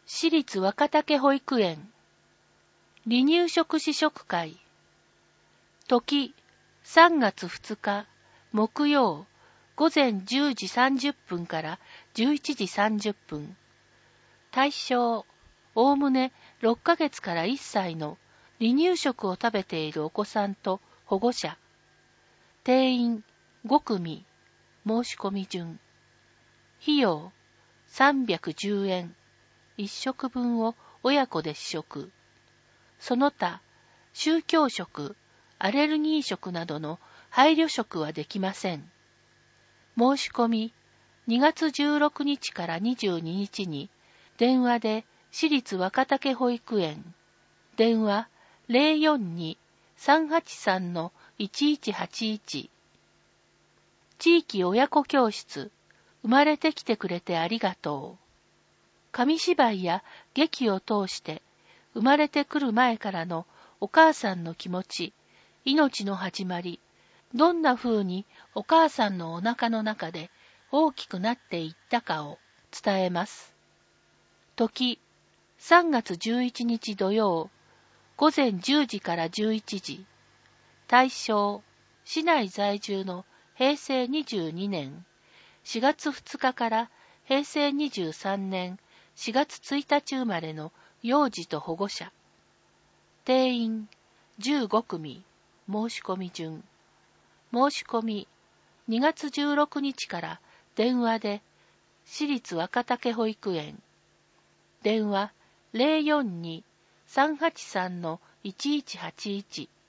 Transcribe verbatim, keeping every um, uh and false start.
私立若竹保育園離乳食試食会時さんがつふつか木曜午前じゅうじさんじゅっぷんからじゅういちじさんじゅっぷん対象おおむねろっかげつからいっさいの離乳食を食べているお子さんと保護者定員ごくみ申し込み順費用さんびゃくじゅうえんいっしょくぶんを親子で試食。その他、宗教食、アレルギー食などの配慮食はできません。申し込み、にがつじゅうろくにちからにじゅうににちに、電話で私立若竹保育園、電話 ゼロよんに さんはちさん いちいちはちいち、地域親子教室、生まれてきてくれてありがとう。紙芝居や劇を通して生まれてくる前からのお母さんの気持ち、命の始まり、どんな風にお母さんのお腹の中で大きくなっていったかを伝えます。時、さんがつじゅういちにち土曜、午前じゅうじからじゅういちじ。対象、市内在住のへいせいにじゅうにねん、しがつふつかからへいせいにじゅうさんねん、しがつついたち生まれの幼児と保護者。定員じゅうごくみ申し込み順。申し込みにがつじゅうろくにちから電話で私立若竹保育園。電話 ゼロよんに さんはちさん いちいちはちいち